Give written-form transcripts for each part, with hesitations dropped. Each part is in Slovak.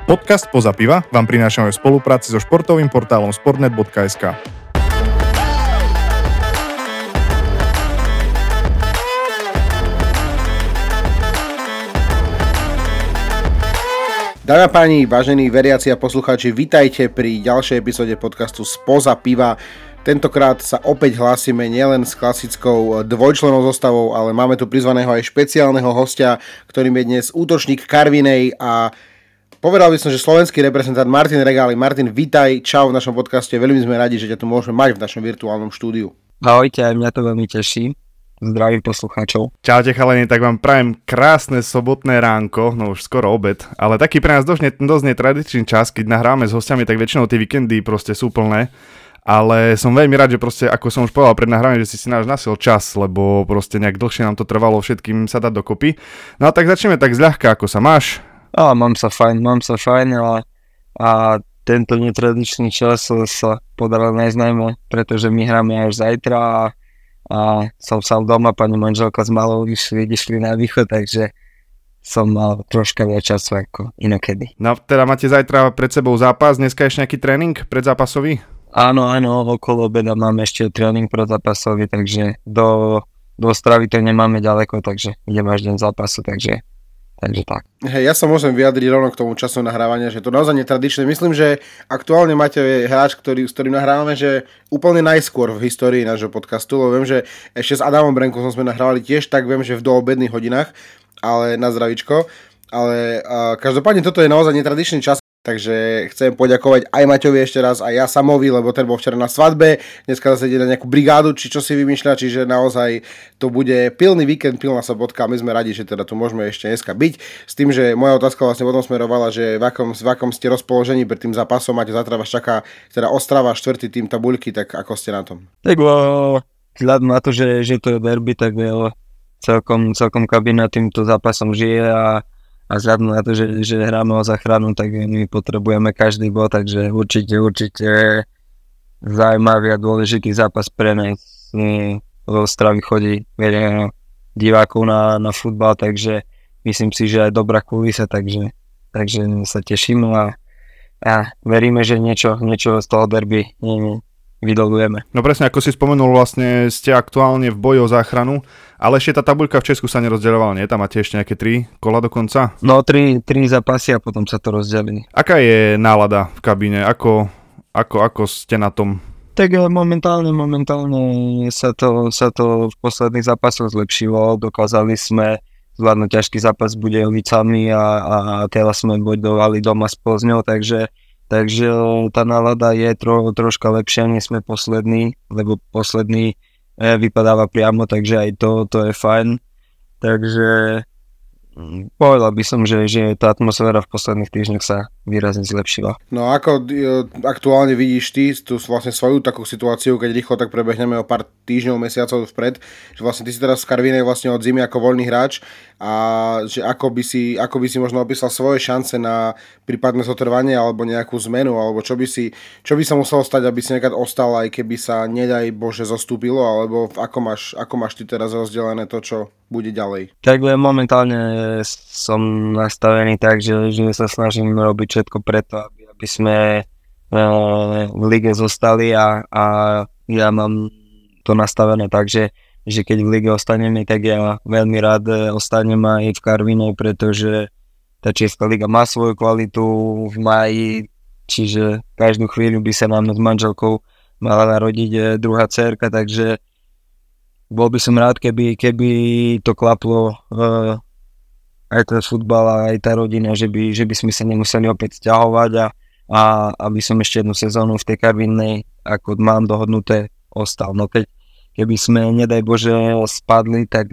Podcast Spoza piva vám prinášame v spolupráci so športovým portálom sportnet.sk. Dámy a páni, vážení veriaci a poslucháči, vitajte pri ďalšej epizóde podcastu Spoza piva. Tentokrát sa opäť hlásime nielen s klasickou dvojčlennou zostavou, ale máme tu prizvaného aj špeciálneho hostia, ktorým je dnes útočník Karvinej a povedal by som, že slovenský reprezentant Martin Regály. Martin, vitaj, čau v našom podcaste, veľmi sme radi, že ťa tu môžeme mať v našom virtuálnom štúdiu. Ahojte, aj mňa to veľmi teší. Zdravím poslucháčov. Čaute chalani, tak vám prajem krásne sobotné ránko, no už skoro obed, ale taký pre nás dosť netradičný čas, keď nahráme s hostiami, tak väčšinou tie víkendy proste sú plné, ale som veľmi rád, že proste, ako som už povedal pred nahrávaním, že si náš našiel čas, lebo proste nejak dlhšie nám to trvalo všetkým sa dať dokopy. No a tak začneme tak zľahka, ako sa máš? Mám sa fajn, ale tento netradičný čas sa podaril nájsť najmä, pretože my hráme až zajtra a som sám doma, pani manželka s malou išli na východ, takže som mal troška viac času ako inokedy. No teda máte zajtra pred sebou zápas, dneska ešte nejaký tréning predzápasový? Áno, okolo obeda máme ešte tréning predzápasový, takže do Ostravy to nemáme ďaleko, takže ideme až deň zápasu, takže tak. Hej, ja sa môžem vyjadriť rovno k tomu času nahrávania, že to naozaj netradičné. Myslím, že aktuálne máte hráč, s ktorým nahrávame, že úplne najskôr v histórii nášho podcastu, lebo viem, že ešte s Adamom Brenkom sme nahrávali tiež, tak viem, že v doobedných hodinách, ale na zdravíčko. Ale každopádne toto je naozaj netradičný čas, takže chcem poďakovať aj Maťovi ešte raz, aj ja Samovi, lebo ten bol včera na svadbe, dneska zase ide na nejakú brigádu, či čo si vymýšľa, čiže naozaj to bude pilný víkend, pilná sobotka a my sme radi, že teda tu môžeme ešte dneska byť. S tým, že moja otázka vlastne potom smerovala, že v akom ste rozpoložení pred tým zápasom, máte zatra vás čaká teda Ostrava, 4. tým tabuľky, tak ako ste na tom? Tak vzhľadom na to, že to je derby, tak celkom kabína týmto zápasom žije a vzhľadom na to, že hráme o záchranu, tak my potrebujeme každý bod, takže určite zaujímavý a dôležitý zápas pre nás. Do Ostravy chodí veľa divákov na futbal, takže myslím si, že aj dobrá kulisa, takže sa teším a veríme, že niečo z toho derby vydolujeme. No presne, ako si spomenul, vlastne ste aktuálne v boji o záchranu, ale ešte tá tabuľka v Česku sa nerozdeľovala, nie? Tam máte ešte nejaké 3 kola dokonca? No 3 zápasy a potom sa to rozdelí. Aká je nálada v kabíne? Ako ste na tom? Tak momentálne sa to v posledných zápasoch zlepšilo, dokázali sme zvládnuť ťažký zápas s Budejovicami a teraz sme bojovali doma s Plzňou, takže tá nálada je troška lepšia, nie sme poslední, lebo posledný vypadáva priamo, takže aj to je fajn. Takže povedal by som, že tá atmosféra v posledných týždňoch sa výrazne zlepšila. No ako aktuálne vidíš ty tú vlastne svoju takú situáciu, keď rýchlo tak prebehneme o pár týždňov, mesiacov vpred, že vlastne ty si teraz v Karvinej vlastne od zimy ako voľný hráč a že ako by si možno opísal svoje šance na prípadné zotrvanie alebo nejakú zmenu, alebo čo by sa muselo stať, aby si nekad ostal, aj keby sa nedaj Bože zostúpilo, alebo ako máš ty teraz rozdelené to, čo bude ďalej? Tak momentálne som nastavený tak, že sa snažím robiť všetko preto, aby sme v lige zostali a ja mám to nastavené tak, že keď v lige ostaneme, tak ja veľmi rád ostanem aj v Karvinej, pretože tá Česká liga má svoju kvalitu v máji, čiže každú chvíľu by sa nám s manželkou mala narodiť druhá dcérka, takže bol by som rád, keby to klaplo aj ten futbal a aj tá rodina, že by sme sa nemuseli opäť sťahovať a aby som ešte jednu sezónu v tej Karvinej, ako mám dohodnuté, ostal. No keby sme, nedaj Bože, spadli, tak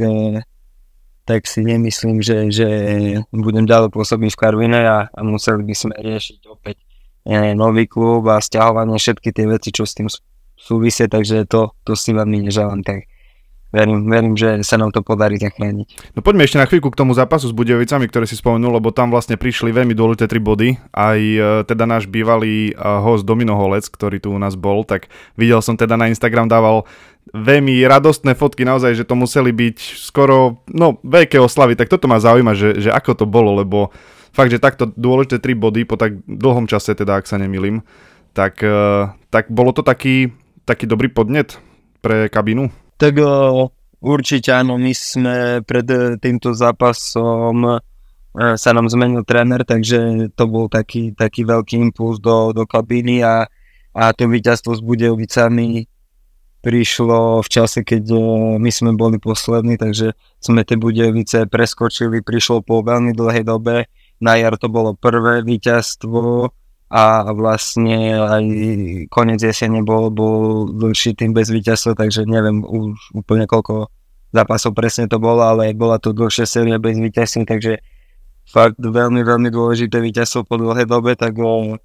si nemyslím, že budem ďalej pôsobiť v Karvine a museli by sme riešiť opäť nový klub a sťahovanie, všetky tie veci, čo s tým súvisia, takže to si veľmi neželám, tak verím, že sa nám to podarí zachrániť. No poďme ešte na chvíľku k tomu zápasu s Budejovicami, ktoré si spomenul, lebo tam vlastne prišli veľmi dôležité 3 body. Aj teda náš bývalý host Domino Holec, ktorý tu u nás bol, tak videl som teda na Instagram dával veľmi radostné fotky, naozaj, že to museli byť skoro veľké oslavy. Tak toto ma zaujíma, že ako to bolo, lebo fakt, že takto dôležité 3 body po tak dlhom čase, teda ak sa nemýlim, tak bolo to taký dobrý podnet pre kabínu? Tak určite áno, my sme pred týmto zápasom sa nám zmenil tréner, takže to bol taký veľký impuls do kabíny a to víťazstvo s Budejovicami prišlo v čase, keď my sme boli poslední, takže sme tie Budejovice preskočili, prišlo po veľmi dlhej dobe, na jar to bolo prvé víťazstvo a vlastne aj koniec jesene bol dlhší tým bez víťazstva, takže neviem už úplne koľko zápasov presne to bolo, ale bola to dlhšia séria bez víťazstva, takže fakt veľmi, veľmi dôležité víťazstvo po dlhej dobe, tak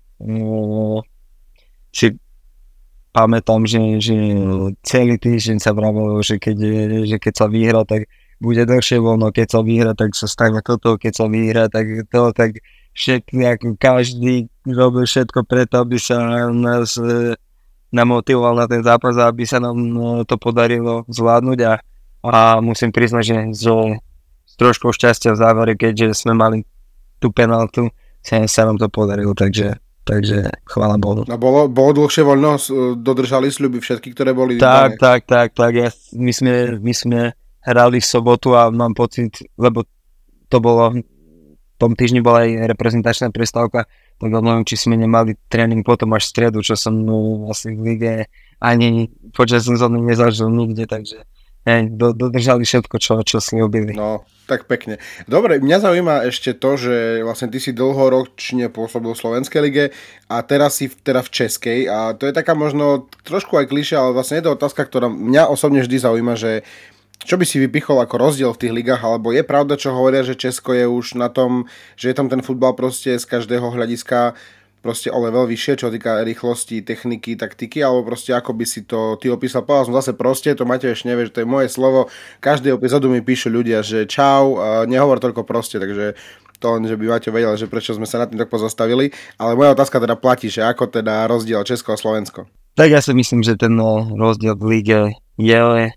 si pamätám, že celý týždeň sa vravalo, že keď sa vyhrá, tak bude dlhšie voľno, keď sa vyhrá, tak sa stane toto, keď sa vyhrá, tak to, tak všetko, každý robil všetko preto, aby sa nás namotivoval na ten zápas a aby sa nám to podarilo zvládnuť a musím priznať, že s troškou šťastia v závere, keďže sme mali tú penaltu, sa nám to podarilo, takže chvála Bohu. A bolo dlhšie voľno? Dodržali sľuby všetky, ktoré boli? Tak. My sme hrali v sobotu a mám pocit, lebo to bolo, v tom týždni bola aj reprezentačná prestávka, tak neviem, či sme nemali tréning potom až v stredu, čo som asi v lige ani počas sezóny nezažil nikde, takže dodržali všetko, čo slúbili. No, tak pekne. Dobre, mňa zaujíma ešte to, že vlastne ty si dlhoročne pôsobil v Slovenskej lige a teraz si teda v Českej a to je taká možno trošku aj klišé, ale vlastne je to otázka, ktorá mňa osobne vždy zaujíma, že čo by si vypichol ako rozdiel v tých ligách, alebo je pravda, čo hovoria, že Česko je už na tom, že je tam ten futbal proste z každého hľadiska proste o level vyššie, čo týka rýchlosti, techniky, taktiky, alebo proste ako by si to ty opísal. Povedal som zase proste, to Matej ešte nevie, že to je moje slovo. Každý epizódu mi píšu ľudia, že čau, nehovor toľko proste, takže to len, že by Matej vedel, že prečo sme sa nad tým tak pozastavili. Ale moja otázka teda platí, že ako teda rozdiel Česko a Slovensko? Tak ja si myslím, že ten rozdiel v lige je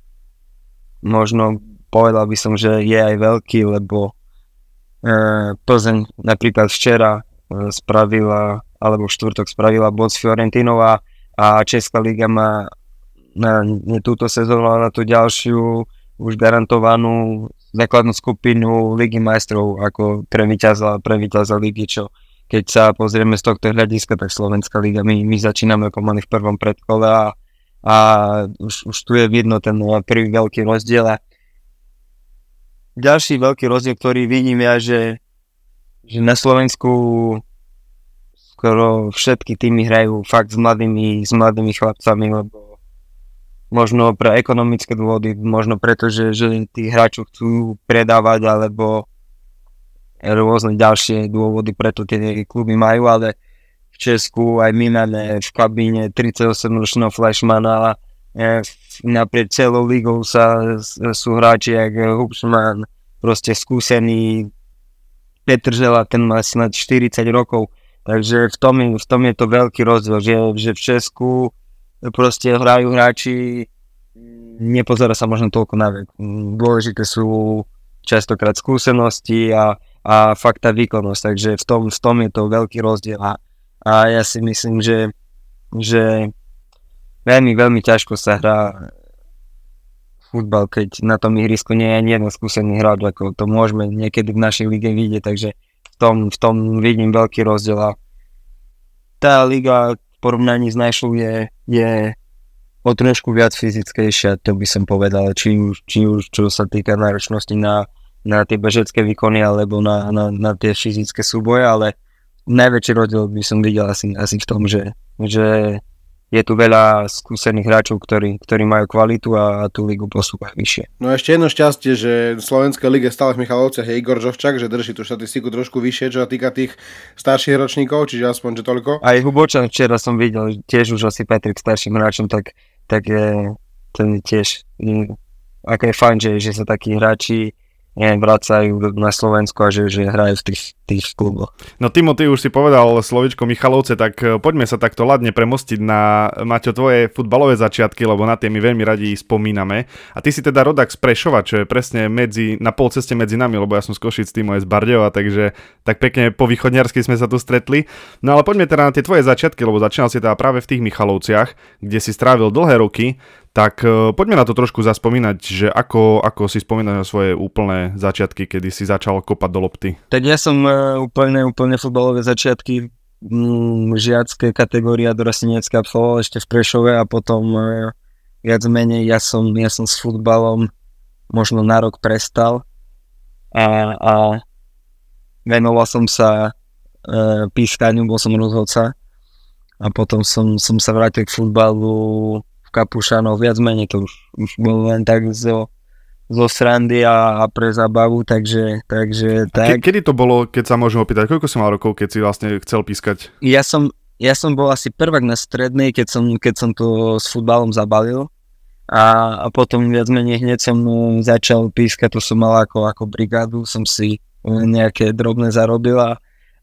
možno povedal by som, že je aj veľký, lebo Plzeň napríklad včera spravila, alebo v štvrtok spravila bod s Fiorentinou a Česká liga má na túto sezónu a na tú ďalšiu už garantovanú základnú skupinu Ligy majstrov ako pre víťaza ligy, čo keď sa pozrieme z tohto hľadiska, tak Slovenská liga, my začíname ako mali v prvom predkole a už tu je vidno ten prvý veľký rozdiel a ďalší veľký rozdiel, ktorý vidím ja, že na Slovensku skoro všetky týmy hrajú fakt s mladými chlapcami, lebo možno pre ekonomické dôvody, možno preto, že tí hráči chcú predávať, alebo rôzne ďalšie dôvody, preto tie kluby majú, ale v Česku aj my máme v kabíne 38-ročného Flashmana a naprieč celou ligou sú hráči jak Hubšman, proste skúsený Petržela, ten má snad 40 rokov, takže v tom je to veľký rozdiel, že v Česku proste hrajú hráči, nepozerá sa možno toľko na vek. Dôležité sú častokrát skúsenosti a fakt tá výkonnosť, takže v tom je to veľký rozdiel a ja si myslím, že veľmi, veľmi ťažko sa hrá futbal, keď na tom ihrisku nie je ani jeden skúsený hráč, ako to môžeme niekedy v našej lige vidieť, takže v tom vidím veľký rozdiel a tá liga v porovnaní s našou je o trošku viac fyzickejšia, to by som povedal, či už čo sa týka náročnosti na tie bežecké výkony alebo na tie fyzické súboje, ale najväčší rozdiel by som videl asi v tom, že je tu veľa skúsených hráčov, ktorí majú kvalitu a tú ligu posúvajú vyššie. No ešte jedno šťastie, že v Slovenskej lige stále v Michalovciach je Igor Žovčak, že drží tú štatistiku trošku vyššie, čo sa týka tých starších ročníkov, čiže aspoň že toľko. Aj Hubočan včera som videl, tiež už asi patrí k starším hráčom, tak ten tiež, ako je fajn, že sa takí hráči vracajú na Slovensku a že hrajú v tých kluboch. No Timo, ty už si povedal slovičko Michalovce, tak poďme sa takto ladne premostiť na, Maťo, tvoje futbalové začiatky, lebo na tie my veľmi radi spomíname. A ty si teda rodák z Prešova, čo je presne na polceste medzi nami, lebo ja som z Košic, Timo je z Bardejova, takže tak pekne po východniarsky sme sa tu stretli. No ale poďme teda na tie tvoje začiatky, lebo začínal si teda práve v tých Michalovciach, kde si strávil dlhé roky. Tak poďme na to trošku zaspomínať, že ako si spomínaš na svoje úplné začiatky, kedy si začal kopať do lopty. Tak ja som úplne futbalové začiatky žiacké kategória dorastenecké absolvoval ešte v Prešove a potom viac menej ja som s futbalom možno na rok prestal a venoval som sa pískaniu, bol som rozhodca a potom som sa vrátil k futbalu Kapušanov, viac menej to už bolo len tak zo srandy a pre zábavu, takže tak. Kedy to bolo, keď sa môžem opýtať, koľko si mal rokov, keď si vlastne chcel pískať? Ja som bol asi prvák na strednej, keď som to s futbalom zabalil a potom viac menej hneď som začal pískať, to som mal ako brigádu, som si nejaké drobné zarobil a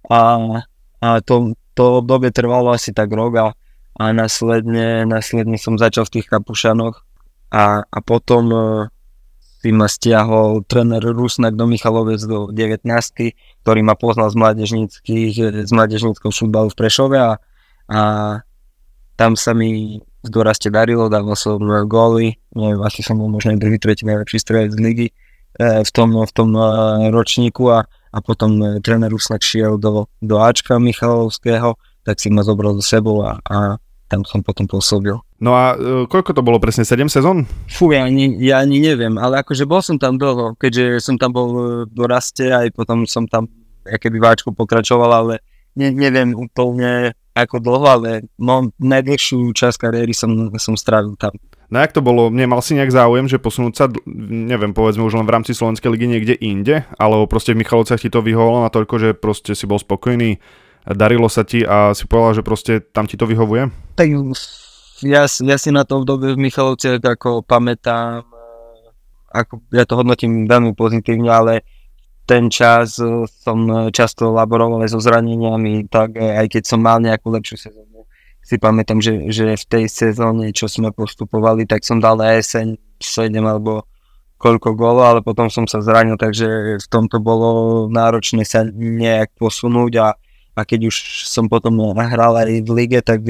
to obdobie trvalo asi tak rok a následne som začal v tých Kapušanoch a potom si ma stiahol tréner Rusnak do Michalovec do 19, ktorý ma poznal z mládežníckeho futbalu v Prešove a tam sa mi v doraste darilo, dával som góly, neviem, asi som bol možno druhý, tretí najlepší strelec z ligy v tom ročníku a potom tréner Rusnak šiel do Ačka Michalovského, tak si ma zobral so sebou a tam som potom pôsobil. No a koľko to bolo presne, 7 sezón? Fú, ja ani neviem, ale akože bol som tam dlho, keďže som tam bol v doraste, aj potom som tam keby váčku pokračoval, ale neviem úplne ako dlho, ale najdlhšiu časť kariéry som strávil tam. No jak to bolo? Nemal si nejak záujem, že posunúť sa, neviem, povedzme už len v rámci Slovenskej ligy niekde inde, alebo proste v Michalovciach ti to vyhovovalo natoľko, že proste si bol spokojný, darilo sa ti a si povedal, že proste tam ti to vyhovuje? Tak ja si na to obdobie v Michalovciach ako pamätám, ako ja to hodnotím veľmi pozitívne, ale ten čas som často laboroval aj so zraneniami, tak aj keď som mal nejakú lepšiu sezónu, si pamätám, že v tej sezóne, čo sme postupovali, tak som dal na jeseň 7 alebo koľko gólov, ale potom som sa zranil, takže v tomto bolo náročné sa nejak posunúť a keď už som potom hral aj v lige, tak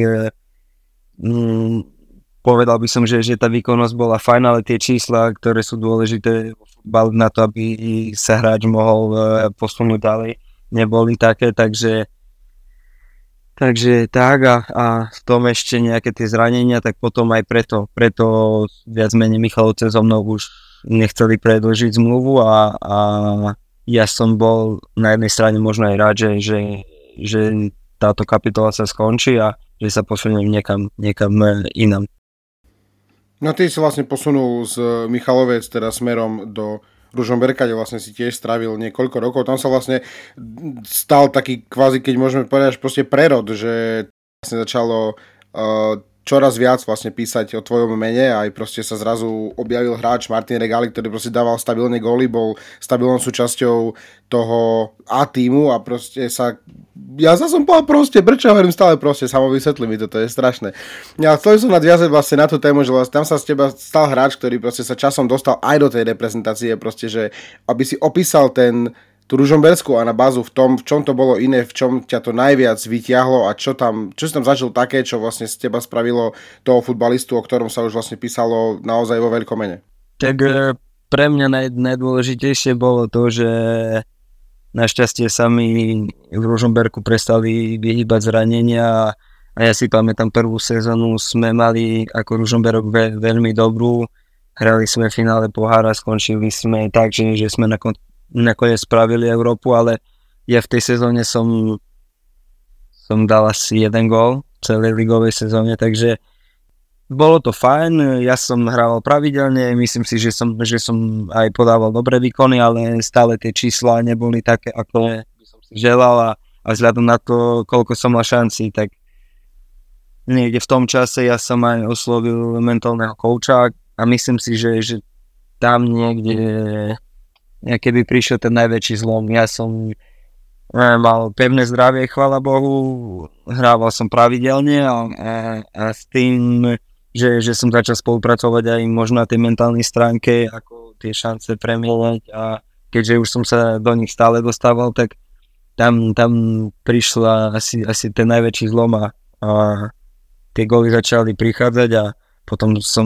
povedal by som, že tá výkonnosť bola fajn, ale tie čísla, ktoré sú dôležité na to, aby sa hráč mohol posunúť ďalej, neboli také, takže tak a v tom ešte nejaké tie zranenia, tak potom aj preto viac menej Michalovce so mnou už nechceli predĺžiť zmluvu a ja som bol na jednej strane možno aj rád, že táto kapitola sa skončí a že sa posuniem niekam inam. No ty si vlastne posunul z Michalovec teda smerom do Ružomberka, kde vlastne si tiež strávil niekoľko rokov. Tam sa vlastne stal taký kvázi, keď môžeme povedať, proste prerod, že vlastne začalo čoraz viac vlastne písať o tvojom mene a aj proste sa zrazu objavil hráč Martin Regály, ktorý proste dával stabilne góly, bol stabilnou súčasťou toho A tímu a proste ja som povedal proste, prečo hovorím stále proste, samo vysvetli mi to je strašné. Ja chcel som nadviazať vlastne na tú tému, že vlastne tam sa z teba stal hráč, ktorý proste sa časom dostal aj do tej reprezentácie, proste, že aby si opísal tú Ružomberskú a na bázu v čom to bolo iné, v čom ťa to najviac vyťahlo a čo si tam zažil také, čo vlastne z teba spravilo toho futbalistu, o ktorom sa už vlastne písalo naozaj vo veľkom mene. Tak pre mňa najdôležitejšie bolo to, že našťastie sa mi v Ružomberku prestali vyhýbať zranenia a ja si pamätám prvú sezónu sme mali ako Ružomberok veľmi dobrú, hrali sme v finále pohára, skončili sme tak, že sme nakoniec spravili Európu, ale ja v tej sezóne som dal asi 1 gól v celej ligovej sezóne, takže bolo to fajn, ja som hrával pravidelne, myslím si, že som aj podával dobré výkony, ale stále tie čísla neboli také, ako by som si želal a vzhľadom na to, koľko som mal šanci, tak niekde v tom čase ja som aj oslovil mentálneho kouča a myslím si, že tam niekde keby prišiel ten najväčší zlom. Ja som mal pevné zdravie, chvála Bohu, hrával som pravidelne a s tým, že som začal spolupracovať aj možno na tej mentálnej stránke, ako tie šance premieňať a keďže už som sa do nich stále dostával, tak tam prišla asi ten najväčší zlom a tie góly začali prichádzať a potom som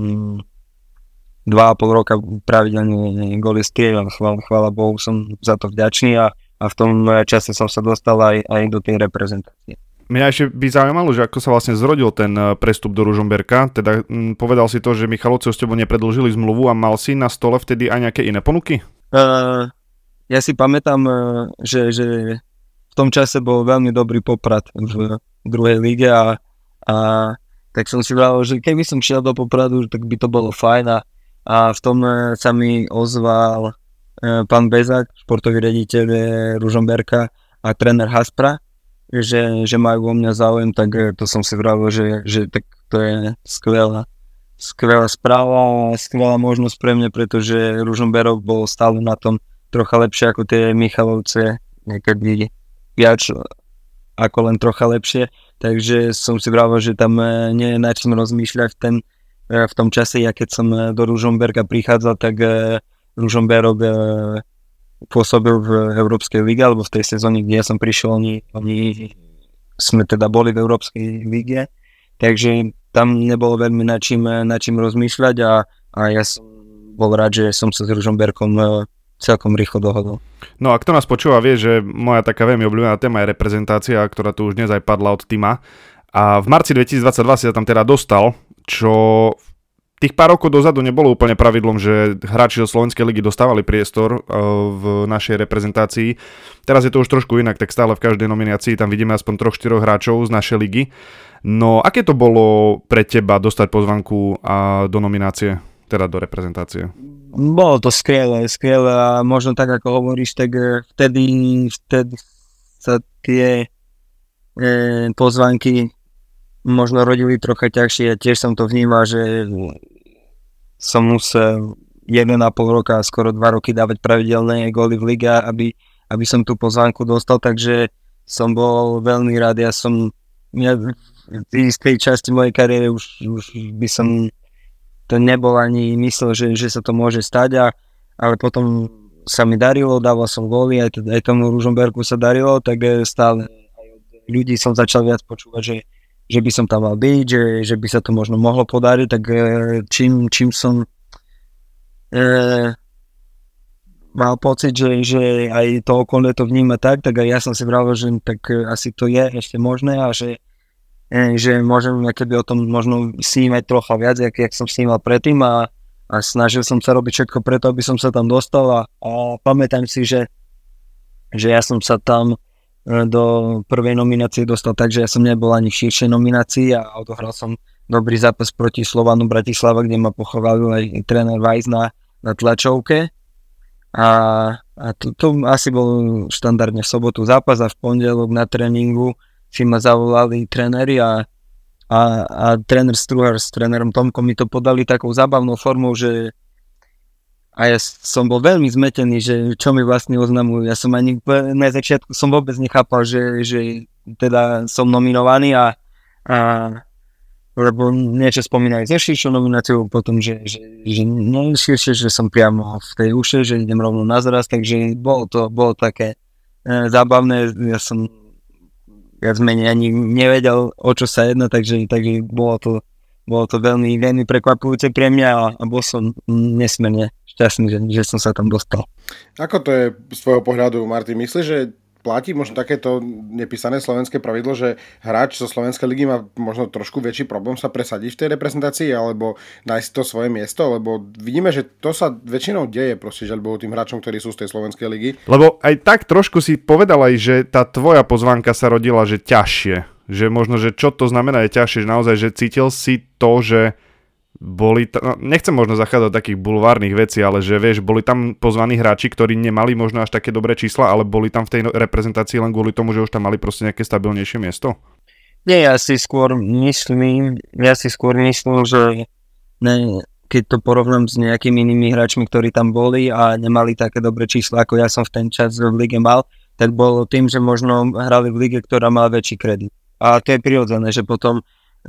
2,5 roka pravidelne góly strieľal. Chvála Bohu, som za to vďačný a v tom čase som sa dostal aj do tej reprezentácie. Mňa ešte by zaujímalo, že ako sa vlastne zrodil ten prestup do Ružomberka, teda povedal si to, že Michalovce s tebou nepredĺžili zmluvu a mal si na stole vtedy aj nejaké iné ponuky? Ja si pamätám, že v tom čase bol veľmi dobrý Poprad v druhej lige a tak som si vravil, že keby som šiel do Popradu, tak by to bolo fajn a v tom sa mi ozval pán Bezák, športový riaditeľ Ružomberka a tréner Haspra, že majú o mňa záujem, tak to som si vravil, že tak to je skvelá správa a skvelá možnosť pre mňa, pretože Ružomberok bol stále na tom trocha lepšie ako tie Michalovce, niekedy viac ako len trocha lepšie, takže som si vravil, že tam nie je na čím rozmýšľať v tom čase, ja keď som do Ružomberka prichádzal, tak Ružomberok pôsobil v Európskej lige, alebo v tej sezóne, kde ja som prišiel, oni sme teda boli v Európskej lige, takže tam nebolo veľmi na čím rozmýšľať a ja som bol rád, že som sa s Ružomberkom celkom rýchlo dohodol. No a kto nás počúva, vie, že moja taká veľmi obľúbená téma je reprezentácia, ktorá tu už dnes aj padla od Tima. A v marci 2022 si sa tam teda dostal, čo tých pár rokov dozadu nebolo úplne pravidlom, že hráči zo Slovenskej ligy dostávali priestor v našej reprezentácii. Teraz je to už trošku inak, tak stále v každej nominácii tam vidíme aspoň 3-4 hráčov z našej ligy. No aké to bolo pre teba dostať pozvanku do nominácie, teda do reprezentácie? Bolo to skvelé a možno tak ako hovoríš, tak vtedy sa tie pozvanky možno rodili trocha ťažšie. Ja tiež som to vnímal, že som musel 1,5 roka, skoro 2 roky dávať pravidelné góly v lige, aby som tú pozvánku dostal, takže som bol veľmi rád. Ja v istej časti mojej kariéry už by som to nebol ani myslel, že sa to môže stať, ale potom sa mi darilo, dával som góly, aj tomu Ružomberku sa darilo, tak stále aj od ľudí som začal viac počúvať, že by som tam mal byť, že by sa to možno mohlo podariť, tak čím som mal pocit, že aj to okolie to vníma tak aj ja som si vravil, že tak asi to je ešte možné a že môžem keby o tom možno snímať trocha viac, jak som snímal predtým a snažil som sa robiť všetko preto, aby som sa tam dostal a pamätám si, že ja som sa tam do prvej nominácie dostal tak, že ja som nebol ani v širšej nominácii a odohral som dobrý zápas proti Slovanu Bratislava, kde ma pochválil aj tréner Weiss na tlačovke a to asi bol štandardne v sobotu zápas a v pondelok na tréningu si ma zavolali tréneri a tréner Struhar s trénerom Tomkom mi to podali takou zábavnou formou, že a ja som bol veľmi zmetený, že čo mi vlastne oznamujú. Ja som ani na začiatku som vôbec nechápal, že teda som nominovaný a lebo niečo spomínali ze širšou nomináciou, potom, že nie širšie, že som priamo v tej uše, že idem rovno na zraz, takže bolo také zábavné. Ja som viac menej ani nevedel, o čo sa jedná, takže bolo to veľmi, veľmi prekvapujúce pre mňa a bol som nesmierne šťastný, že som sa tam dostal. Ako to je z tvojho pohľadu, Martin? Myslíš, že platí možno takéto nepísané slovenské pravidlo, že hráč zo Slovenskej ligy má možno trošku väčší problém sa presadiť v tej reprezentácii alebo nájsť to svoje miesto? Lebo vidíme, že to sa väčšinou deje proste žiaľ tým hráčom, ktorí sú z tej Slovenskej ligy. Lebo aj tak trošku si povedal aj, že tá tvoja pozvánka sa rodila, že ťažšie. Že možno, že čo to znamená je ťažšie, že naozaj, že cítil si to, že boli nechcem možno zachádzať do takých bulvárnych vecí, ale že vieš, boli tam pozvaní hráči, ktorí nemali možno až také dobré čísla, ale boli tam v tej reprezentácii len kvôli tomu, že už tam mali proste nejaké stabilnejšie miesto? Nie, ja si skôr myslím, že keď to porovnám s nejakými inými hráčmi, ktorí tam boli a nemali také dobré čísla, ako ja som v ten čas v lige mal, tak bolo tým, že možno hrali v lige, ktorá mala väčší kredit. A to je prirodzené, že potom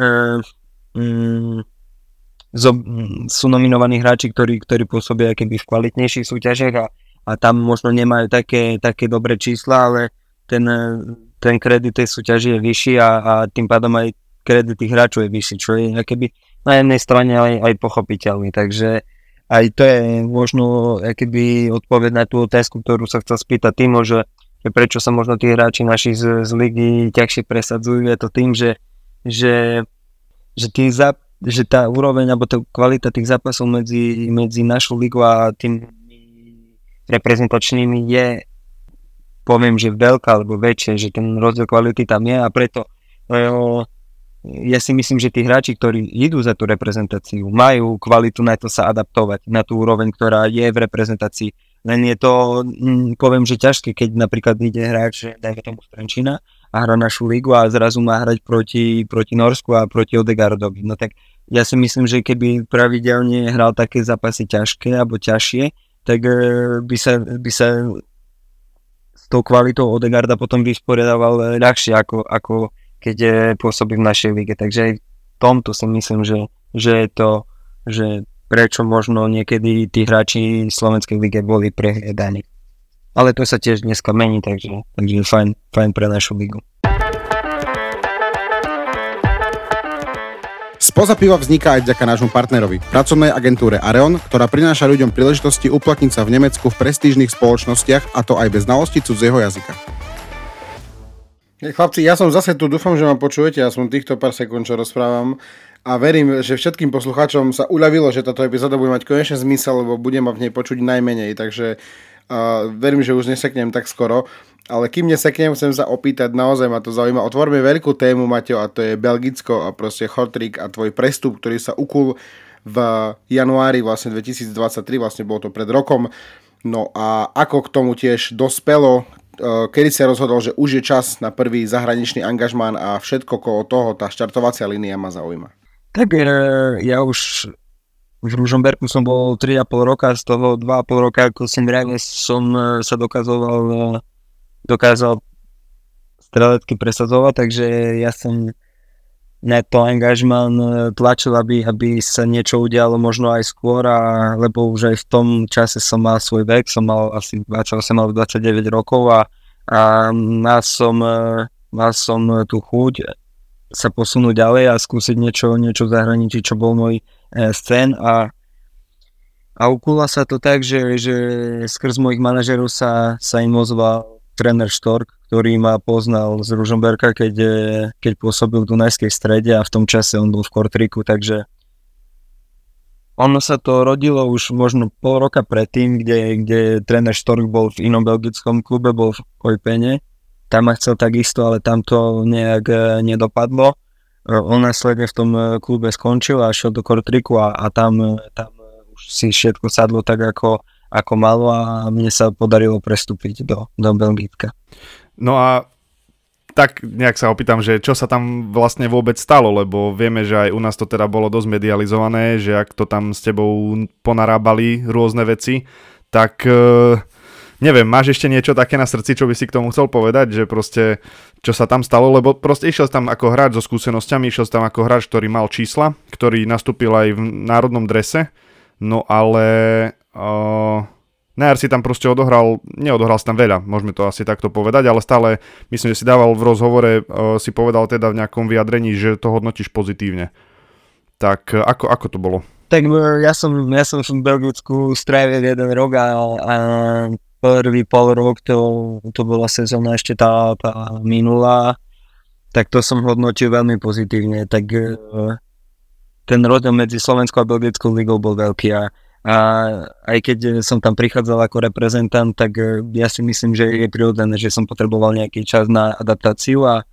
sú nominovaní hráči, ktorí pôsobia keby v kvalitnejších súťažiach a tam možno nemajú také dobré čísla, ale ten kredit tej súťaži je vyšší a tým pádom aj kredit tých hráčov je vyšší, čo je keby na jednej strane aj pochopiteľný, takže aj to je možno keby odpoveď na tú otázku, ktorú sa chcel spýtať Timo, že prečo sa možno tí hráči naši z ligy ťažšie presadzujú, je to tým, že tá úroveň alebo tá kvalita tých zápasov medzi našou ligou a tým reprezentačnými je, poviem, že veľká alebo väčšie, že ten rozdiel kvality tam je a preto ja si myslím, že tí hráči, ktorí idú za tú reprezentáciu, majú kvalitu na to sa adaptovať, na tú úroveň, ktorá je v reprezentácii. Len je to, poviem, že ťažké, keď napríklad ide hráč, dajme tomu z Trenčína a hrá našu ligu a zrazu má hrať proti Norsku a proti Odegaardovi. No tak ja si myslím, že keby pravidelne hral také zápasy ťažké alebo ťažšie, tak by sa s tou kvalitou Odegaarda potom vysporiadával ľahšie, ako keď pôsobí v našej lige. Takže aj v tomto si myslím, že je to, že prečo možno niekedy tí hráči slovenskej lige boli prehľadaní. Ale to sa tiež dneska mení, takže fajn pre našu ligu. Spoza piva vzniká aj vďaka nášmu partnerovi, pracovnej agentúre Areon, ktorá prináša ľuďom príležitosti uplatniť sa v Nemecku v prestížnych spoločnostiach, a to aj bez znalosti cudzieho jazyka. Chlapci, ja som zase tu, dúfam, že ma počujete, aspoň týchto pár sekúnd, čo rozprávam. A verím, že všetkým poslucháčom sa uľavilo, že táto epizóda bude mať konečne zmysel, lebo budem ma v nej počuť najmenej, takže verím, že už neseknem tak skoro. Ale kým neseknem, chcem sa opýtať, naozaj ma to zaujíma. Otvorme veľkú tému, Maťo, a to je Belgicko a proste Chortrik a tvoj prestup, ktorý sa ukul v januári vlastne 2023, vlastne bolo to pred rokom. No a ako k tomu tiež dospelo, kedy sa rozhodol, že už je čas na prvý zahraničný angažmán a všetko okolo toho, tá štartovacia línia ma zaujíma. Tak ja už v Ružomberku som bol 3,5 roka, z toho 2,5 roka ako som sa dokázal strelecky presadzovať, takže ja som na to angažmán tlačil, aby sa niečo udialo možno aj skôr, lebo už aj v tom čase som mal svoj vek, som mal asi 28 alebo 29 rokov a mal som tú chuť sa posunúť ďalej a skúsiť niečo v zahraničí, čo bol môj sen a ukúla sa to tak, že skrz mojich manažerov sa im ozval tréner Štork, ktorý ma poznal z Ružomberka, keď pôsobil v Dunajskej strede a v tom čase on bol v Kortriku, takže ono sa to rodilo už možno pol roka predtým, kde tréner Štork bol v inom belgickom klube, bol v Kojpene. Tam ma chcel takisto, ale tam to nejak nedopadlo. On následne v tom klube skončil a šiel do Kortriku a tam už si všetko sadlo tak, ako malo a mne sa podarilo prestúpiť do Belgicka. No a tak nejak sa opýtam, že čo sa tam vlastne vôbec stalo, lebo vieme, že aj u nás to teda bolo dosť medializované, že ak to tam s tebou ponarábali rôzne veci, tak neviem, máš ešte niečo také na srdci, čo by si k tomu chcel povedať, že proste čo sa tam stalo, lebo proste išiel tam ako hráč so skúsenosťami, išiel tam ako hráč, ktorý mal čísla, ktorý nastúpil aj v národnom drese, no ale Najar si tam proste neodohral si tam veľa, môžeme to asi takto povedať, ale stále myslím, že si dával v rozhovore, si povedal teda v nejakom vyjadrení, že to hodnotíš pozitívne. Tak ako to bolo? Tak ja som v Belgicku strávil 1 rok a prvý pol rok to bola sezóna ešte tá minulá, tak to som hodnotil veľmi pozitívne. Tak ten rozdiel medzi Slovenskou a Belgickou ligou bol veľký a aj keď som tam prichádzal ako reprezentant, tak ja si myslím, že je prirodzené, že som potreboval nejaký čas na adaptáciu a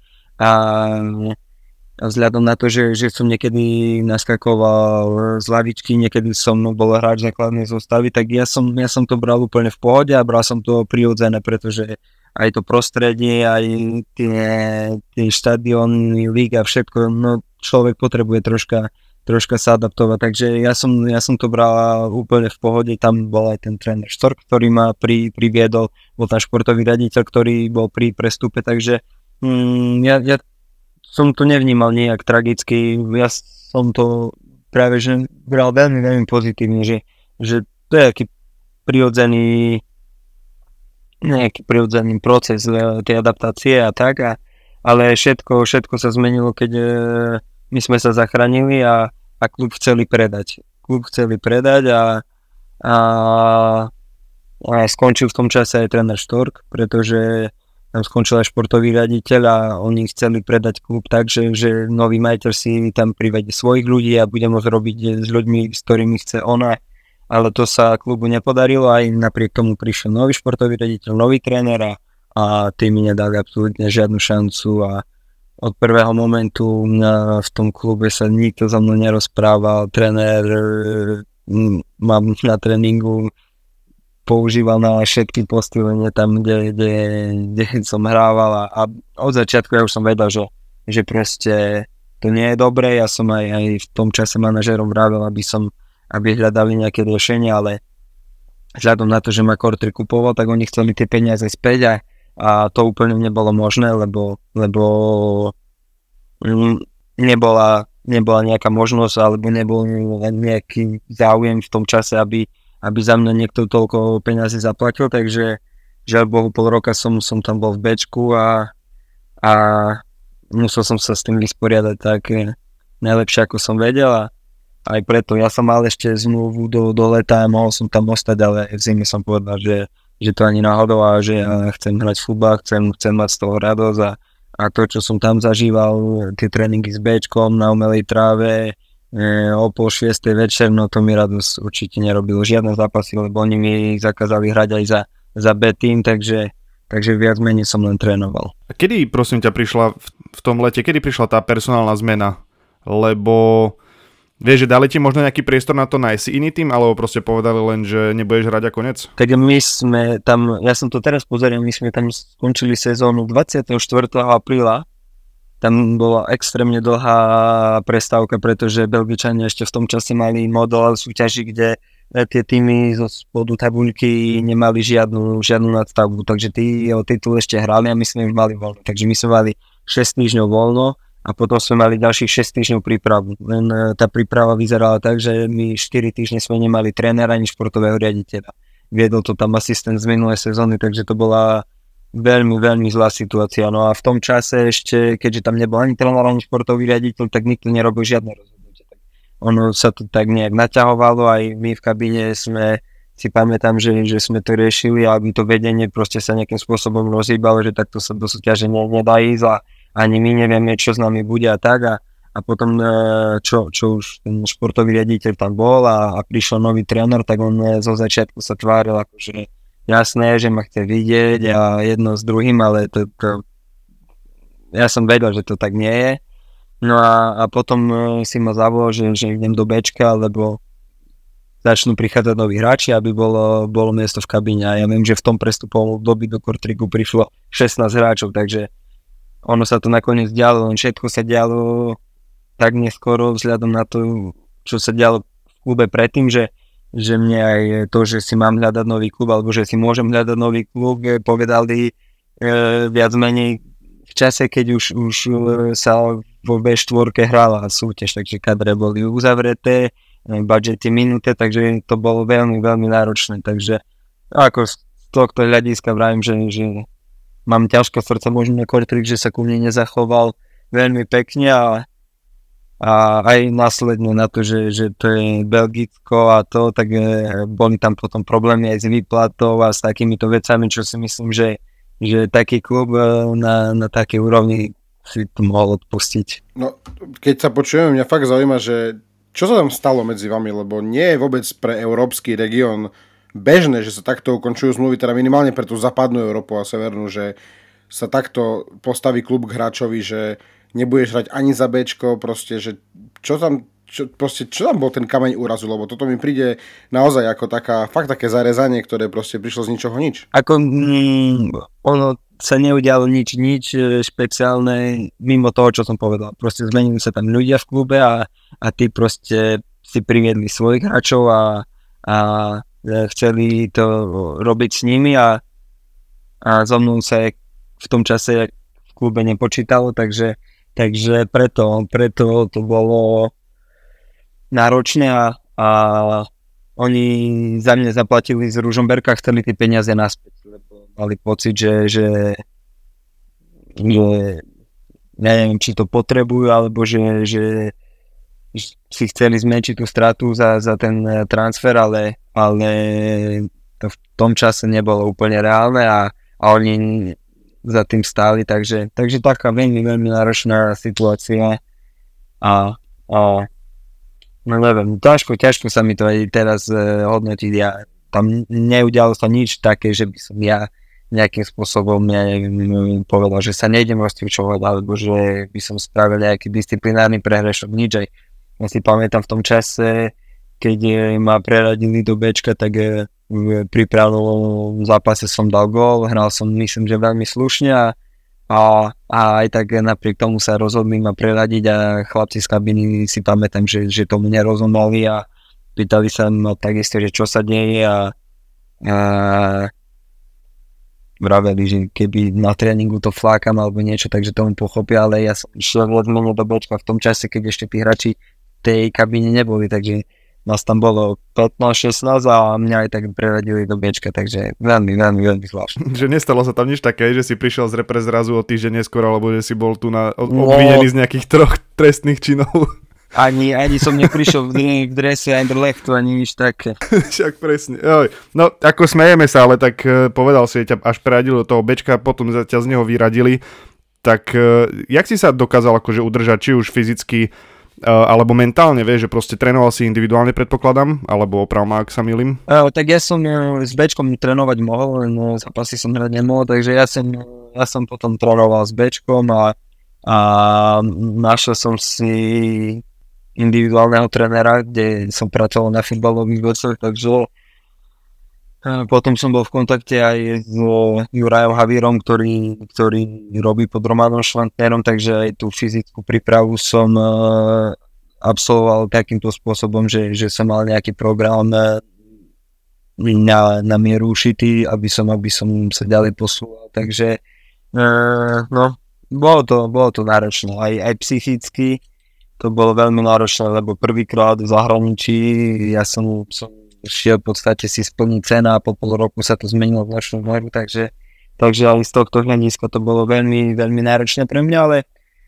vzhľadom na to, že som niekedy naskakoval z lavičky, niekedy som bol hráč základnej zostavy, tak ja som to bral úplne v pohode a bral som to prirodzené, pretože aj to prostredie, aj tie štadióny, liga, všetko, no človek potrebuje troška troška sa adaptovať, takže ja som to bral úplne v pohode, tam bol aj ten tréner Štork, ktorý ma priviedol, bol tam športový riaditeľ, ktorý bol pri prestupe, takže ja som to nevnímal nejak tragicky, ja som to práve že bral veľmi, veľmi pozitívne, že to je aký nejaký prirodzený proces tej adaptácie a tak, ale všetko sa zmenilo, keď my sme sa zachránili a klub chceli predať. A skončil v tom čase aj tréner Štork, pretože tam skončil aj športový riaditeľ a oni chceli predať klub tak, že nový majiteľ si tam privedie svojich ľudí a bude môcť robiť s ľuďmi, s ktorými chce ona. Ale to sa klubu nepodarilo, aj napriek tomu prišiel nový športový riaditeľ, nový tréner a tí mi nedali absolútne žiadnu šancu a od prvého momentu v tom klube sa nikto za mnou nerozprával, tréner mám na tréningu používal na všetky postavenia tam, kde som hrával a od začiatku ja už som vedel, že proste to nie je dobré, ja som aj v tom čase manažérom vravel, aby hľadali nejaké riešenie, ale vzhľadom na to, že ma Kortrijk kupoval, tak oni chceli tie peniaze späť a to úplne nebolo možné, lebo nebola nejaká možnosť alebo nebol nejaký záujem v tom čase, aby za mňa niekto toľko peniazy zaplatil, takže žiaľ Bohu pol roka som tam bol v Bčku a musel som sa s tým vysporiadať tak najlepšie ako som vedel a aj preto ja som mal ešte zmluvu do leta a mohol som tam ostať, ale v zime som povedal, že to ani náhodou a že ja chcem hrať futbal, chcem mať z toho radosť a to, čo som tam zažíval, tie tréningy s Bčkom na umelej tráve o 5:30 večer, no to mi radosť určite nerobilo žiadne zápasy, lebo oni mi zakázali hrať aj za B tým, takže viac menej som len trénoval. A kedy, prosím ťa, prišla v tom lete, kedy prišla tá personálna zmena? Lebo vieš, že dali ti možno nejaký priestor na to nájsť si iný tým, alebo proste povedali len, že nebudeš hrať a konec? Tak my sme tam, ja som to teraz pozeral, my sme tam skončili sezónu 24. apríla. Tam bola extrémne dlhá prestávka, pretože Belgičania ešte v tom čase mali model súťaži, kde tie týmy zo spodu tabuľky nemali žiadnu nadstavbu, takže tí o titul ešte hrali a my sme mali voľno. Takže my sme mali 6 týždňov voľno a potom sme mali ďalších 6 týždňov prípravu. Len tá príprava vyzerala tak, že my 4 týždne sme nemali trénera ani športového riaditeľa. Viedol to tam asistent z minulej sezóny, takže to bola veľmi, veľmi zlá situácia. No a v tom čase ešte, keďže tam nebol ani tréner, ani športový riaditeľ, tak nikto nerobil žiadne rozhodnutie. Ono sa to tak nejak naťahovalo, aj my v kabíne si pamätám, že sme to riešili, aby to vedenie proste sa nejakým spôsobom rozhýbalo, že takto sa do súťaže nedá ísť a ani my nevieme, čo s nami bude a tak. A potom, čo už ten športový riaditeľ tam bol a prišiel nový tréner, tak on zo začiatku sa tváril akože jasné, že ma chce vidieť a jedno s druhým, ale to ja som vedel, že to tak nie je. No a potom si ma zavolal, že idem do Bčka, lebo začnú prichádzať noví hráči, aby bolo miesto v kabíne. A ja viem, že v tom prestupovom období do Kortrijku prišlo 16 hráčov, takže ono sa to nakoniec dialo, len všetko sa dialo tak neskoro vzhľadom na to, čo sa dialo v klube predtým, že mne aj to, že si mám hľadať nový klub, alebo že si môžem hľadať nový klub, povedali viac menej v čase, keď už sa vo B4 hrala súťaž, takže kadre boli uzavreté, budžety minuté, takže to bolo veľmi, veľmi náročné, takže ako z tohto hľadiska vravím, že mám ťažké srdce možno na Kortrijk, že sa ku mne nezachoval veľmi pekne a aj následne na to, že to je Belgicko a to, tak boli tam potom problémy aj s výplatou a s takýmito vecami, čo si myslím, že taký klub na takej úrovni si to mohol odpustiť. No, keď sa počujeme, mňa fakt zaujíma, že čo sa tam stalo medzi vami, lebo nie je vôbec pre európsky región bežné, že sa takto ukončujú zmluvy, teda minimálne pre tú západnú Európu a severnú, že sa takto postaví klub k hráčovi, že nebudeš hrať ani za Bčko, proste, že čo tam bol ten kameň úrazu, lebo toto mi príde naozaj ako také zarezanie, ktoré proste prišlo z ničoho nič. Ako ono sa neudialo nič špeciálne mimo toho, čo som povedal. Proste zmenili sa tam ľudia v klube a tí proste si priviedli svojich hráčov a chceli to robiť s nimi a so mnou sa v tom čase v klube nepočítalo, takže preto to bolo náročné a oni za mňa zaplatili z Ružomberka a chceli tie peniaze naspäť, lebo mali pocit, že neviem, či to potrebujú, alebo že si chceli zmenšiť tú stratu za ten transfer, ale to v tom čase nebolo úplne reálne a oni za tým stáli, takže taká veľmi, veľmi náročná situácia a no neviem, ťažko sa mi to aj teraz hodnotiť. Ja tam neudialo sa nič také, že by som ja nejakým spôsobom povedal, že sa nejdem rozcvičovať, alebo že by som spravil nejaký disciplinárny prehrešok, nič. Aj ja si pamätám v tom čase, keď ma preradili do Bčka, tak v prípravnom zápase som dal gól, hral som myslím, že veľmi slušne a aj tak napriek tomu sa rozhodli ma preradiť a chlapci z kabiny si pamätám, že tomu nerozumeli a pýtali sa ma takisto, že čo sa deje a vraveli, že keby na tréningu to flákam alebo niečo, takže tomu pochopia, ale ja som išiel viac menej do Bčka v tom čase, keď ešte tí hráči tej kabíne neboli, takže nás tam bolo 15-16 a mňa aj tak preradili do Bčka, takže veľmi, veľmi, veľmi zvláštne. Že nestalo sa tam nič také, že si prišiel z repre zrazu o týždeň neskôr, alebo že si bol tu obvinený z nejakých 3 trestných činov. Ani som neprišiel v drese Anderlechtu, ani nič také. Však presne. No, ako smejeme sa, ale tak povedal si, ťa až preradili do toho Bčka, potom ťa z neho vyradili. Tak jak si sa dokázal akože udržať, či už fyzicky, alebo mentálne, vieš, že proste trénoval si individuálne, predpokladám, alebo oprav ma, ak sa milím? Tak ja som s Bčkom trénovať mohol, len zápasy som hrať nemohol, takže ja som potom trénoval s Bčkom a našiel som si individuálneho trénera, kde som pracoval na futbalových veciach, takže potom som bol v kontakte aj s Jurajom Havírom, ktorý robí pod Romanom Švantnerom, takže aj tú fyzickú prípravu som absolvoval takýmto spôsobom, že som mal nejaký program na mieru ušitý, aby som sa ďalej posúval, takže no, bolo to náročné, aj psychicky to bolo veľmi náročné, lebo prvýkrát v zahraničí ja som šiel v podstate si splniť cena a po pol roku sa to zmenilo v nočnú moru, takže aj z tohto hľadiska to bolo veľmi, veľmi náročné pre mňa, ale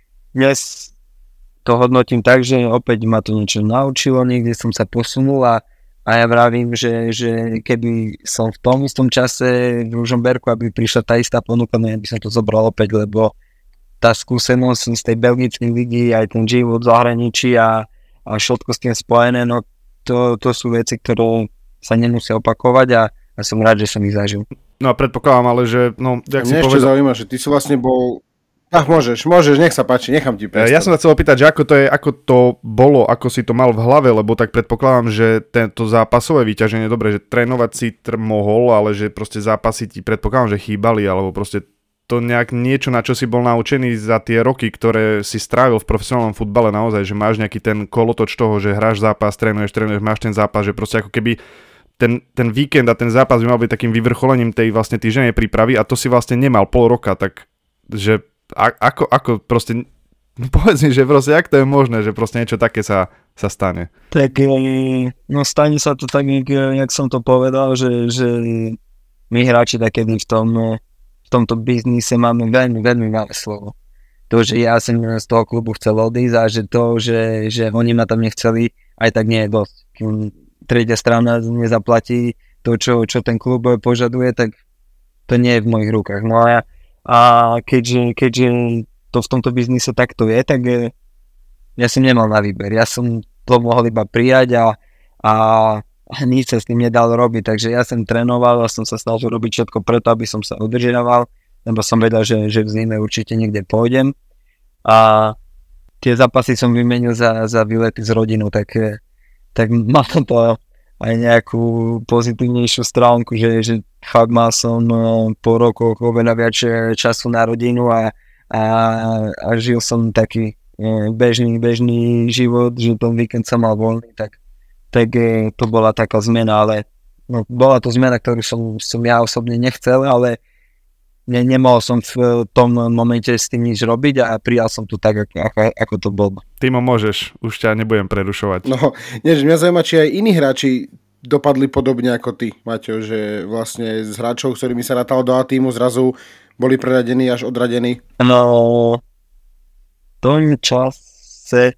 dnes to hodnotím tak, že opäť ma to niečo naučilo, niekde som sa posunul a ja vravím, že keby som v tom istom čase v Ružomberku, aby prišla tá istá ponuka, no ja by som to zobral opäť, lebo tá skúsenosť z tej belgickej ligy, aj ten život v zahraničí a všetko s tým spojené, no to sú veci, ktoré sa nemusia opakovať a som rád, že som ich zažil. No a predpokladám, ale že, no, jak si povedal... Mňa ešte zaujíma, že ty si vlastne bol... Môžeš, nech sa páči, nechám ti prestať. Ja som sa chcel opýtať, že ako to bolo, ako si to mal v hlave, lebo tak predpokladám, že to zápasové vyťaženie, dobre, že trénovať si mohol, ale že proste zápasy ti predpokladám, že chýbali, alebo proste to nejak niečo, na čo si bol naučený za tie roky, ktoré si strávil v profesionálnom futbale naozaj, že máš nejaký ten kolotoč toho, že hráš zápas, trénuješ, máš ten zápas, že proste ako keby ten víkend a ten zápas by mal byť takým vyvrcholením tej vlastne týždennej prípravy a to si vlastne nemal pol roka, tak že ako proste, povedz mi, že proste jak to je možné, že proste niečo také sa stane? Tak no stane sa to tak, jak som to povedal, že my hráči takedy v tomto biznise máme veľmi, veľmi malé slovo. To, že ja som z toho klubu chcel odísť a že oni ma tam nechceli, aj tak nie je dosť. Tretia strana nezaplatí to, čo ten klub požaduje, tak to nie je v mojich rukách. No a keďže to v tomto biznise takto je, tak ja som nemal na výber. Ja som to mohol iba prijať a nič sa s tým nedalo robiť, takže ja som trénoval a som sa snažil robiť všetko preto, aby som sa udržiaval, lebo som vedel, že v zime určite niekde pôjdem a tie zápasy som vymenil za výlety s rodinou, tak ma to aj nejakú pozitívnejšiu stránku, že fakt mal som po rokoch oveľa viac času na rodinu a žil som taký bežný život, že ten víkend som mal voľný, tak to bola taká zmena, ale no, bola to zmena, ktorú som ja osobne nechcel, ale nemohol som v tom momente s tým nič robiť a prijal som to tak, ako to bolo. Timo, môžeš, už ťa nebudem prerušovať. No, mňa zaujíma, či aj iní hráči dopadli podobne ako ty, Maťo, že vlastne z hráčov, ktorými sa rátalo do A tímu, zrazu boli preradení až odradení. No, v tom čase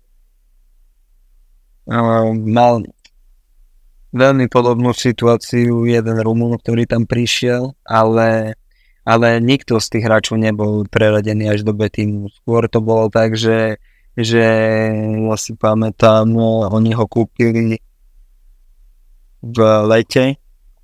mal veľmi podobnú situáciu jeden Rumun, ktorý tam prišiel, ale nikto z tých hráčov nebol preradený až do B tímu. Skôr to bolo tak, že ja si pamätám, oni ho kúpili v lete,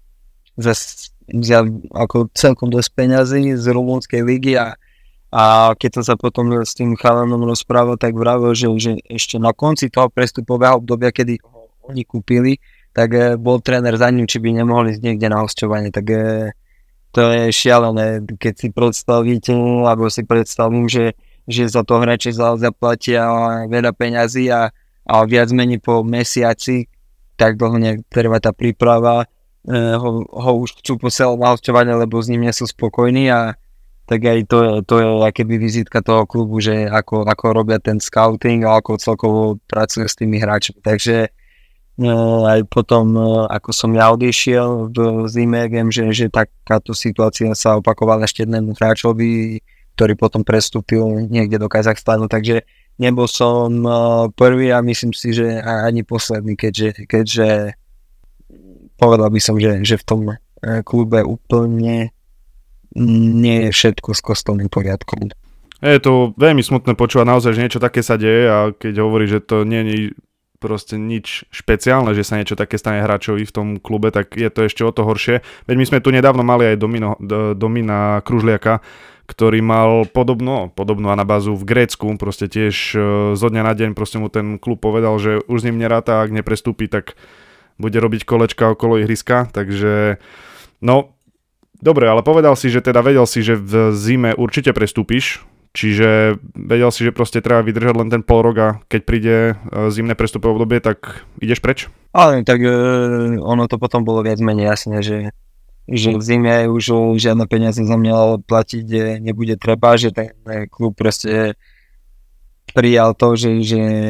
vzal ako celkom dosť peňazí z rumunskej ligy a keď som sa potom s tým chalanom rozprával, tak vravil, že ešte na konci toho prestupového obdobia, kedy ho oni kúpili, tak bol tréner za ním, či by nemohli ísť niekde na hosťovanie, tak to je šialené, keď si predstavíte, alebo si predstavím, že za to hráči zaplatia veľa peňazí a viac menej po mesiaci, tak dlho netrvá tá príprava, ho už chcú posielať na hosťovanie, lebo s ním nie sú spokojní a tak aj to je akéby vizitka toho klubu, že ako robia ten scouting a ako celkovo pracujú s tými hráčmi. Takže aj potom, ako som ja odišiel v zime, viem, že takáto situácia sa opakovala ešte jednému hráčovi, ktorý potom prestúpil niekde do Kazachstanu, takže nebol som prvý a myslím si, že ani posledný, keďže povedal by som, že v tom klube úplne nie je všetko s kostolným poriadkom. Je to veľmi smutné počúvať naozaj, že niečo také sa deje a keď hovorí, že to nie je proste nič špeciálne, že sa niečo také stane hráčovi v tom klube, tak je to ešte o to horšie. Veď my sme tu nedávno mali aj Domina Kružliaka, ktorý mal podobnú anabázu v Grécku, proste tiež zo dňa na deň proste mu ten klub povedal, že už s ním neráta, ak neprestúpi, tak bude robiť kolečka okolo ihriska, takže no, dobre, ale povedal si, že teda vedel si, že v zime určite prestúpiš, čiže vedel si, že proste treba vydržať len ten pol rok a keď príde zimné prestupové obdobie, tak ideš preč? Ale tak ono to potom bolo viac menej jasné, že v zime už žiadne peniaze za mňa platiť nebude treba, že ten klub proste prijal to, že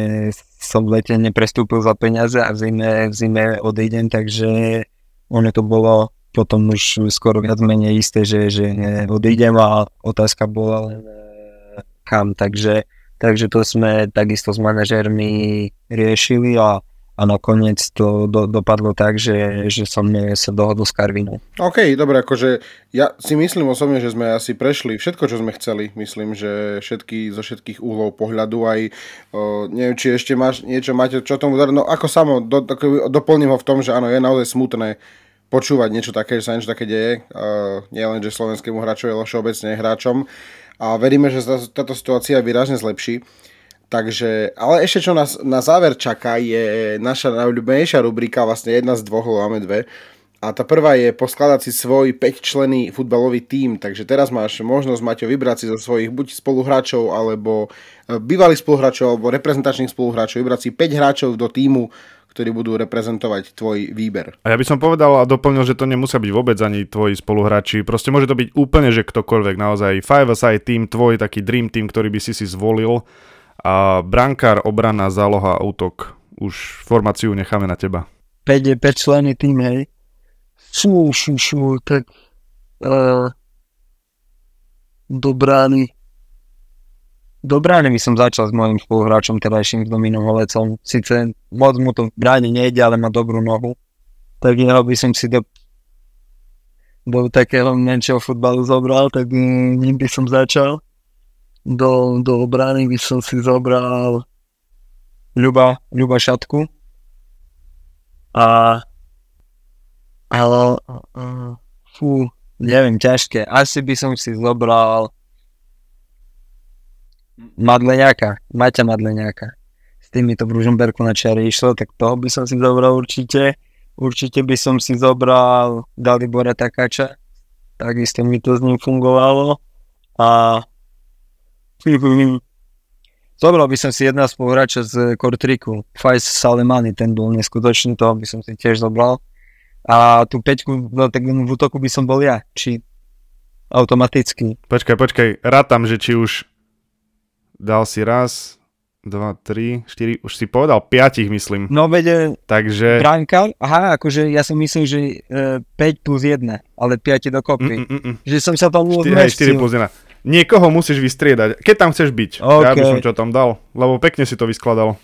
som v lete neprestúpil za peniaze a v zime odejdem, takže ono to bolo potom už skoro viac menej isté, že odejdem a otázka bola len kam, takže to sme takisto s manažérmi riešili a nakoniec to dopadlo tak, že som sa dohodol s Karvinou. OK, dobre, akože ja si myslím osobne, že sme asi prešli všetko, čo sme chceli. Myslím, že zo všetkých uhlov pohľadu aj, neviem, či ešte máš niečo, máte čo tomu dať, no ako samo, doplním ho v tom, že áno, je naozaj smutné počúvať niečo také, že sa niečo také deje, nie len, že slovenskému hráčovi, ale všeobecne hráčom a veríme, že táto situácia výrazne zlepší. Takže, ale ešte čo nás na záver čaká je naša najobľúbenejšia rubrika, vlastne jedna z dvoch, lebo máme dve. A tá prvá je poskladať si svoj 5-členný futbalový tím. Takže teraz máš možnosť, Maťo, vybrať si zo svojich buď spoluhráčov, alebo bývalých spoluhráčov, alebo reprezentačných spoluhráčov, vybrať si 5 hráčov do tímu, ktorí budú reprezentovať tvoj výber. A ja by som povedal a doplnil, že to nemusia byť vôbec ani tvoji spoluhráči. Proste môže to byť úplne, že ktokoľvek, naozaj five-a-side tým, tvoj taký dream team, ktorý by si zvolil. A brankár, obrana, záloha, útok. Už formáciu necháme na teba. 5 členný tým, hej. Tak do brány by som začal s mojím spoluhráčom terajším, s Dominom Holecom. Sice moc mu to v bráne nejde, ale má dobrú nohu. Tak jeho by som si do takého menšieho futbalu zobral, tak ním by som začal. Do obrany by som si zobral Ľuba Šatku. Neviem, ťažké. Asi by som si zobral Maťa Madleňáka. S tým mi to v Ružomberku na čiare išlo, tak toho by som si zobral určite. určite by som si zobral Dalibora Takáča. Takisto mi to s ním fungovalo. A zobral by som si jedna spoluhráča z Kortriku, Faiz Salimani, ten bol neskutočný, toho by som si tiež zobral. A tú peťku, no, tak v útoku by som bol ja, či automaticky. Počkaj, rátam, že či už dal si raz, 2, 3, 4, už si povedal 5, myslím. No vede, takže... Brankár, akože ja som myslel, že 5 plus 1, ale 5 dokopy. Že som sa tam zmestil. 4 plus 1. Niekoho musíš vystriedať, keď tam chceš byť. Okay. Ja by som čo tam dal, lebo pekne si to vyskladal.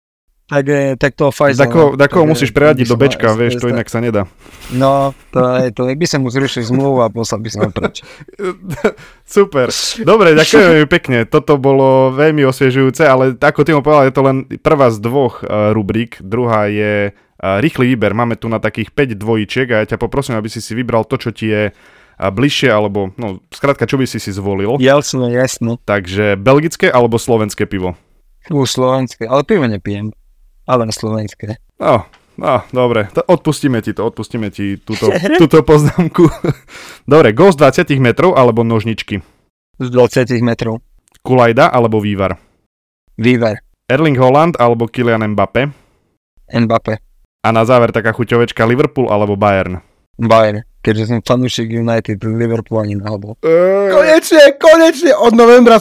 Tak to Faisal. Koho musíš preradiť do Bčka, vieš, to inak sa nedá. No, to by som mu zrušil zmluvu a poslal by som ho preč. Super. Dobre, ďakujem pekne. Toto bolo veľmi osviežujúce, ale ako Timo povedal, je to len prvá z 2 rubrík. Druhá je rýchly výber. Máme tu na takých 5 dvojičiek a ja ťa poprosím, aby si vybral to, čo ti je bližšie, alebo, no, skrátka, čo by si zvolil. Jasné. Takže belgické alebo slovenské pivo? Slovenské, ale pivo nepijem. Ale na slovenské. No, dobre. Odpustíme ti túto poznámku. Dobre, gól z 20 metrov alebo nožničky? Z 20 metrov. Kulajda alebo Vývar? Vývar. Erling Haaland alebo Kylian Mbappé? Mbappé. A na záver taká chuťovečka Liverpool alebo Bayern? Bayern. Keďže som fanúšik United, Liverpool ani náhodou. Konečne, od novembra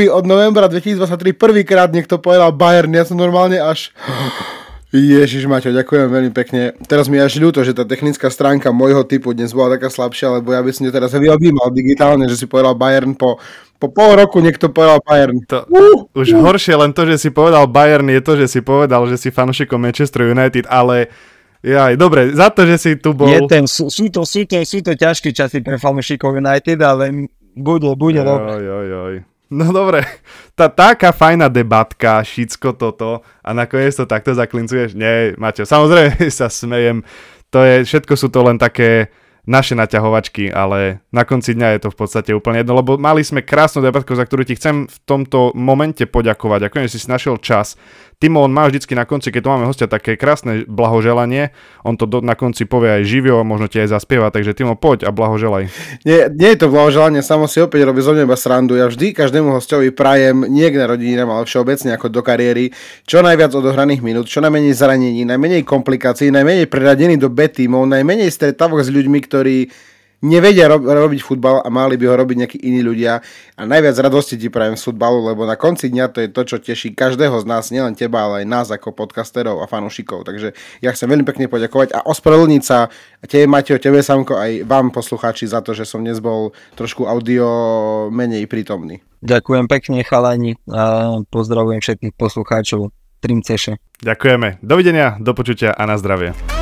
2023 prvýkrát niekto povedal Bayern, ja som normálne až... Ježiš Maťo, ďakujem veľmi pekne. Teraz mi až ľúto, že tá technická stránka môjho typu dnes bola taká slabšia, lebo ja by som ťa teraz vyobímal digitálne, že si povedal Bayern po pol roku niekto povedal Bayern. Už horšie len to, že si povedal Bayern, je to, že si povedal, že si fanúšikom Manchester United, ale... Jaj, dobre, za to, že si tu bol... Sú to ťažké časy pre fanúšikov United, ale bude dobre. No dobre, taká fajná debatka, všetko toto a nakoniec to takto zaklincuješ? Nie, Maťo, samozrejme sa smejem, všetko sú to len také naše naťahovačky, ale na konci dňa je to v podstate úplne jedno, lebo mali sme krásnu debatku, za ktorú ti chcem v tomto momente poďakovať, ako si našiel čas. Timo, on má vždycky na konci, keď tu máme hostia, také krásne blahoželanie, on to na konci povie aj živio, možno ti aj zaspieva, takže Timo, poď a blahoželaj. Nie je to blahoželanie, samo si opäť robí zo mňa iba srandu, ja vždy každému hostovi prajem, nie k narodeninám, ale všeobecne ako do kariéry, čo najviac odohraných minút, čo najmenej zranení, najmenej komplikácií, najmenej preradení do B tímov, najmenej stretávok s ľuďmi, ktorí nevedia robiť futbal a mali by ho robiť nejakí iní ľudia a najviac radosti ti prajem z futbalu, lebo na konci dňa to je to, čo teší každého z nás, nielen teba, ale aj nás ako podcasterov a fanúšikov, takže ja chcem veľmi pekne poďakovať a ospravedlniť sa tebe, Mateo, tebe, Samko, aj vám poslucháči za to, že som dnes bol trošku audio menej prítomný. Ďakujem pekne, chalani, a pozdravujem všetkých poslucháčov Trimceše. Ďakujeme, dovidenia, do počutia a na zdravie.